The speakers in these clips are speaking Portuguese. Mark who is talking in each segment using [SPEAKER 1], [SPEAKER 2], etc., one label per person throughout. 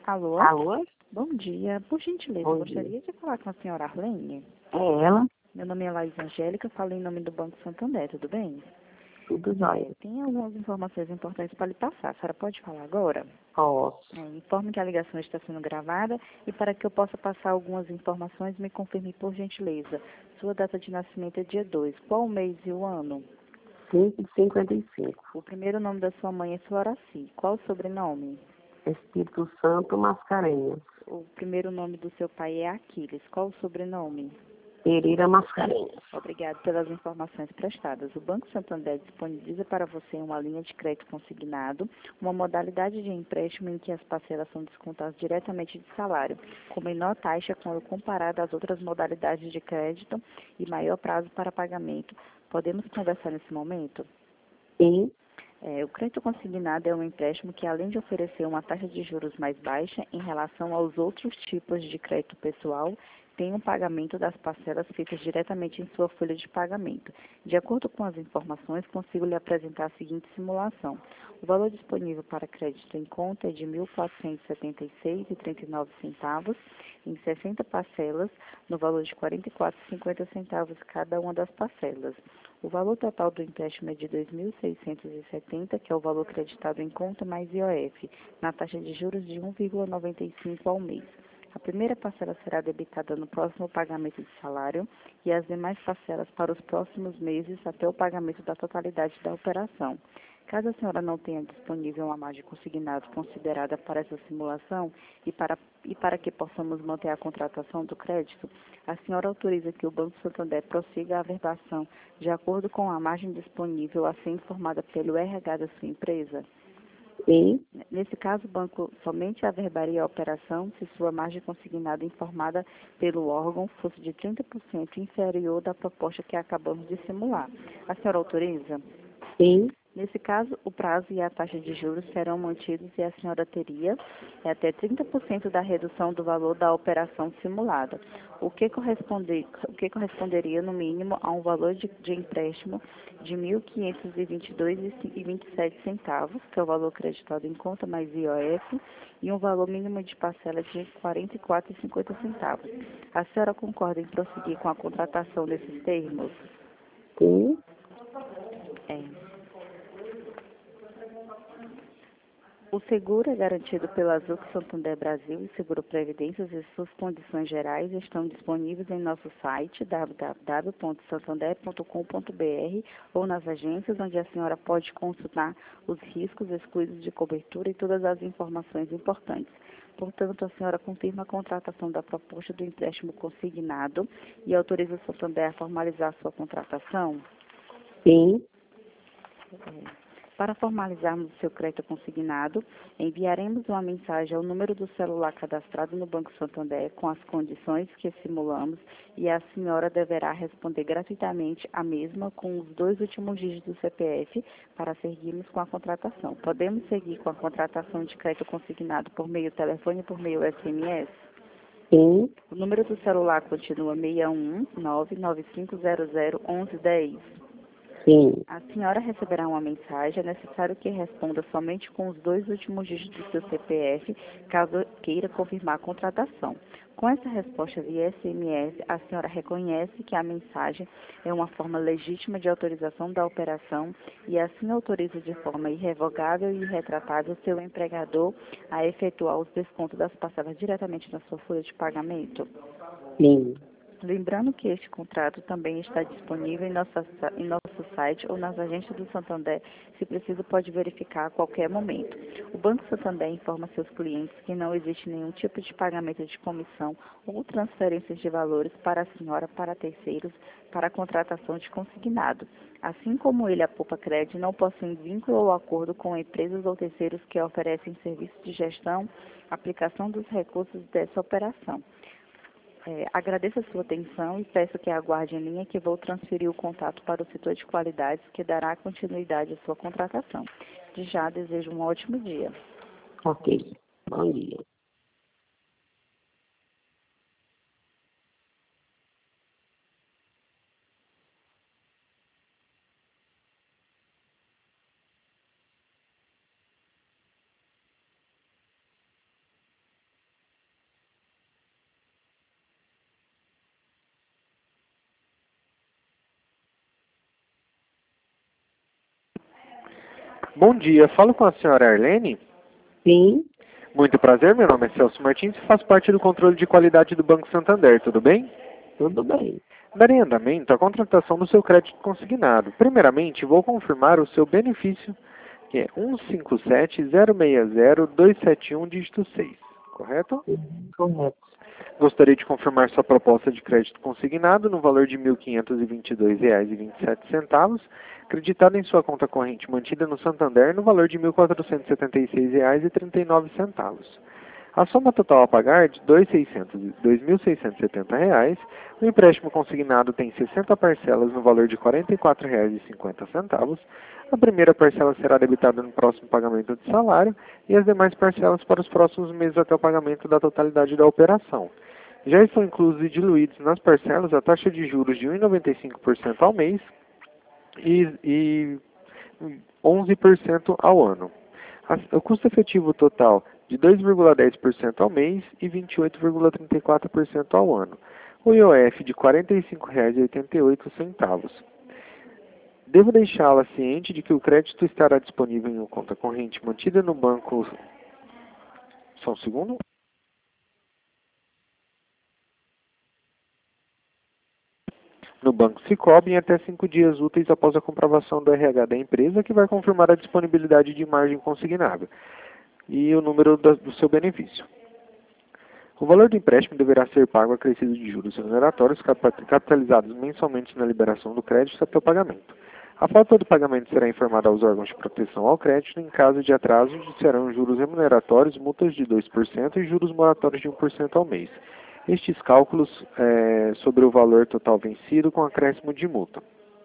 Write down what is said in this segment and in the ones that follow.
[SPEAKER 1] Alô?
[SPEAKER 2] Alô?
[SPEAKER 1] Bom dia. Por gentileza,
[SPEAKER 2] Bom dia.
[SPEAKER 1] gostaria de falar com a senhora Arlene.
[SPEAKER 2] É ela?
[SPEAKER 1] Meu nome é Laís Angélica, falo em nome do Banco Santander, tudo bem?
[SPEAKER 2] Tudo jóia.
[SPEAKER 1] Tem algumas informações importantes para lhe passar. A senhora pode falar agora?
[SPEAKER 2] Posso.
[SPEAKER 1] Informe que a ligação está sendo gravada e para que eu possa passar algumas informações, me confirme por gentileza. Sua data de nascimento é dia 2. Qual o mês e o ano?
[SPEAKER 2] 5:55.
[SPEAKER 1] O primeiro nome da sua mãe é Floraci. Qual o sobrenome?
[SPEAKER 2] Espírito Santo Mascarenhas.
[SPEAKER 1] O primeiro nome do seu pai é Aquiles. Qual o sobrenome?
[SPEAKER 2] Pereira Mascarenhas.
[SPEAKER 1] Obrigado pelas informações prestadas. O Banco Santander disponibiliza para você uma linha de crédito consignado, uma modalidade de empréstimo em que as parcelas são descontadas diretamente de salário, com menor taxa quando comparada às outras modalidades de crédito e maior prazo para pagamento. Podemos conversar nesse momento?
[SPEAKER 2] Sim.
[SPEAKER 1] O crédito consignado é um empréstimo que, além de oferecer uma taxa de juros mais baixa em relação aos outros tipos de crédito pessoal, tem um pagamento das parcelas feitas diretamente em sua folha de pagamento. De acordo com as informações, consigo lhe apresentar a seguinte simulação. O valor disponível para crédito em conta é de R$ 1.476,39 em 60 parcelas, no valor de R$ 44,50 cada uma das parcelas. O valor total do empréstimo é de R$ 2.670, que é o valor creditado em conta mais IOF, na taxa de juros de 1,95 ao mês. A primeira parcela será debitada no próximo pagamento de salário e as demais parcelas para os próximos meses até o pagamento da totalidade da operação. Caso a senhora não tenha disponível uma margem consignada considerada para essa simulação e para que possamos manter a contratação do crédito, a senhora autoriza que o Banco Santander prossiga a averbação de acordo com a margem disponível a ser informada pelo RH da sua empresa?
[SPEAKER 2] Sim.
[SPEAKER 1] Nesse caso, o banco somente averbaria a operação se sua margem consignada informada pelo órgão fosse de 30% inferior da proposta que acabamos de simular. A senhora autoriza?
[SPEAKER 2] Sim.
[SPEAKER 1] Nesse caso, o prazo e a taxa de juros serão mantidos e a senhora teria até 30% da redução do valor da operação simulada, o que corresponderia, no mínimo, a um valor de empréstimo de R$ 1.522,27, que é o valor creditado em conta mais IOF, e um valor mínimo de parcela de R$ 44,50. A senhora concorda em prosseguir com a contratação desses termos?
[SPEAKER 2] Sim.
[SPEAKER 1] O seguro é garantido pela Azul Santander Brasil e Seguro Previdências e suas condições gerais estão disponíveis em nosso site www.santander.com.br ou nas agências, onde a senhora pode consultar os riscos excluídos de cobertura e todas as informações importantes. Portanto, a senhora confirma a contratação da proposta do empréstimo consignado e autoriza o Santander a formalizar sua contratação?
[SPEAKER 2] Sim.
[SPEAKER 1] Para formalizarmos o seu crédito consignado, enviaremos uma mensagem ao número do celular cadastrado no Banco Santander com as condições que simulamos e a senhora deverá responder gratuitamente a mesma com os 2 últimos dígitos do CPF para seguirmos com a contratação. Podemos seguir com a contratação de crédito consignado por meio telefone e por meio SMS?
[SPEAKER 2] Sim.
[SPEAKER 1] O número do celular continua 61995001110.
[SPEAKER 2] Sim.
[SPEAKER 1] A senhora receberá uma mensagem. É necessário que responda somente com os 2 últimos dígitos do seu CPF, caso queira confirmar a contratação. Com essa resposta via SMS, a senhora reconhece que a mensagem é uma forma legítima de autorização da operação e assim autoriza de forma irrevogável e irretratável seu empregador a efetuar os descontos das parcelas diretamente na sua folha de pagamento?
[SPEAKER 2] Sim.
[SPEAKER 1] Lembrando que este contrato também está disponível em nosso site ou nas agências do Santander. Se preciso, pode verificar a qualquer momento. O Banco Santander informa seus clientes que não existe nenhum tipo de pagamento de comissão ou transferências de valores para a senhora para terceiros para a contratação de consignado. Assim como ele, a Poupa Cred, não possui vínculo ou acordo com empresas ou terceiros que oferecem serviços de gestão, aplicação dos recursos dessa operação. Agradeço a sua atenção e peço que aguarde em linha que vou transferir o contato para o setor de qualidades que dará continuidade à sua contratação. De já desejo um ótimo dia.
[SPEAKER 2] Ok. Bom dia.
[SPEAKER 3] Bom dia, falo com a senhora Arlene.
[SPEAKER 2] Sim,
[SPEAKER 3] Muito prazer, meu nome é Celso Martins e faço parte do controle de qualidade do Banco Santander, tudo bem?
[SPEAKER 2] tudo bem.
[SPEAKER 3] Darei andamento à contratação do seu crédito consignado. Primeiramente, vou confirmar o seu benefício, que é 157060271, dígito 6, correto?
[SPEAKER 2] Correto.
[SPEAKER 3] Gostaria de confirmar sua proposta de crédito consignado no valor de R$ 1.522,27, acreditada em sua conta corrente mantida no Santander no valor de R$ 1.476,39. A soma total a pagar é de R$ 2.670. O empréstimo consignado tem 60 parcelas no valor de R$ 44,50. A primeira parcela será debitada no próximo pagamento de salário e as demais parcelas para os próximos meses até o pagamento da totalidade da operação. Já estão inclusos e diluídos nas parcelas a taxa de juros de 1,95% ao mês e 11% ao ano. O custo efetivo total de 2,10% ao mês e 28,34% ao ano. O IOF de R$ 45,88. Devo deixá-la ciente de que o crédito estará disponível em uma conta corrente mantida no banco... Só um segundo. No Banco Sicoob em até 5 dias úteis após a comprovação do RH da empresa, que vai confirmar a disponibilidade de margem consignável e o número do seu benefício. O valor do empréstimo deverá ser pago acrescido de juros remuneratórios capitalizados mensalmente na liberação do crédito até o pagamento. A falta do pagamento será informada aos órgãos de proteção ao crédito. Em caso de atraso, serão juros remuneratórios, multas de 2% e juros moratórios de 1% ao mês. Estes cálculos sobre o valor total vencido com acréscimo de multa.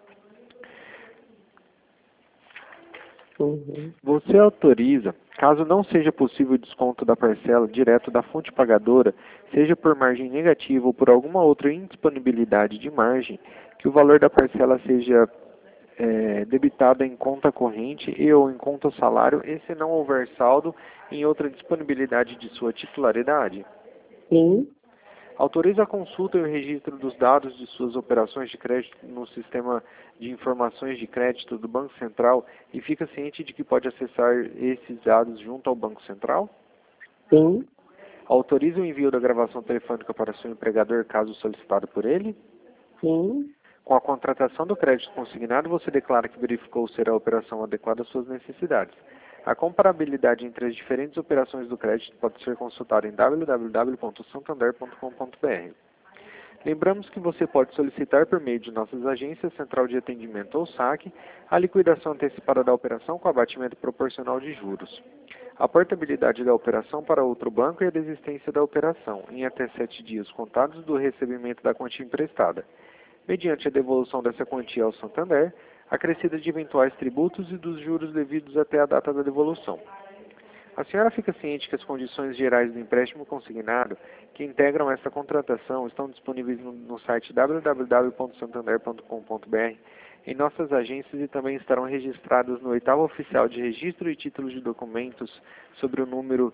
[SPEAKER 3] Você autoriza, caso não seja possível o desconto da parcela direto da fonte pagadora, seja por margem negativa ou por alguma outra indisponibilidade de margem, que o valor da parcela seja debitado em conta corrente e ou em conta salário, e se não houver saldo em outra disponibilidade de sua titularidade?
[SPEAKER 2] Sim,
[SPEAKER 3] Autoriza a consulta e o registro dos dados de suas operações de crédito no sistema de informações de crédito do Banco Central e fica ciente de que pode acessar esses dados junto ao Banco Central?
[SPEAKER 2] sim,
[SPEAKER 3] Autoriza o envio da gravação telefônica para seu empregador caso solicitado por ele?
[SPEAKER 2] sim,
[SPEAKER 3] Com a contratação do crédito consignado, você declara que verificou ser a operação adequada às suas necessidades. A comparabilidade entre as diferentes operações do crédito pode ser consultada em www.santander.com.br. Lembramos que você pode solicitar por meio de nossas agências, Central de Atendimento ou SAC, a liquidação antecipada da operação com abatimento proporcional de juros, a portabilidade da operação para outro banco e a desistência da operação, em até 7 dias contados do recebimento da quantia emprestada, mediante a devolução dessa quantia ao Santander, acrescida de eventuais tributos e dos juros devidos até a data da devolução. A senhora fica ciente que as condições gerais do empréstimo consignado que integram esta contratação estão disponíveis no site www.santander.com.br, em nossas agências e também estarão registradas no 8º Oficial de Registro e Títulos de Documentos sobre o número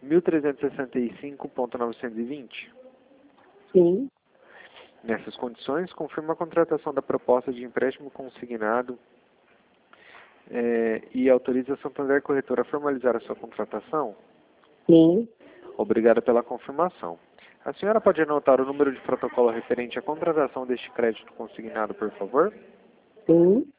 [SPEAKER 3] 1365.920?
[SPEAKER 2] sim.
[SPEAKER 3] Nessas condições, confirma a contratação da proposta de empréstimo consignado e autoriza a Santander Corretora a formalizar a sua contratação?
[SPEAKER 2] Sim,
[SPEAKER 3] Obrigado pela confirmação. A senhora pode anotar o número de protocolo referente à contratação deste crédito consignado, por favor?
[SPEAKER 2] sim,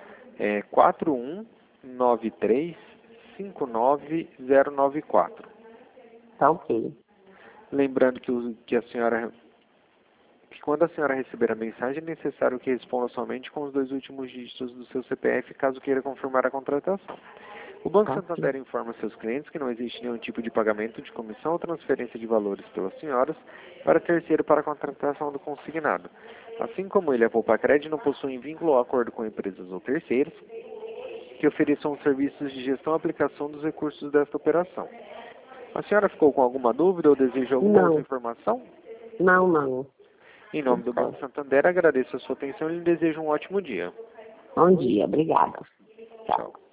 [SPEAKER 3] 4193-59094.
[SPEAKER 2] tá ok.
[SPEAKER 3] Lembrando que quando a senhora receber a mensagem, é necessário que responda somente com os 2 últimos dígitos do seu CPF, caso queira confirmar a contratação. O Banco Santander informa seus clientes que não existe nenhum tipo de pagamento de comissão ou transferência de valores pelas senhoras para terceiro para a contratação do consignado. Assim como ele, a Poupacred não possuem vínculo ou acordo com empresas ou terceiros que ofereçam serviços de gestão e aplicação dos recursos desta operação. A senhora ficou com alguma dúvida ou deseja alguma outra informação?
[SPEAKER 2] Não.
[SPEAKER 3] Em nome do Banco Santander, agradeço a sua atenção e lhe desejo um ótimo dia.
[SPEAKER 2] Bom dia, obrigada.
[SPEAKER 3] Tchau.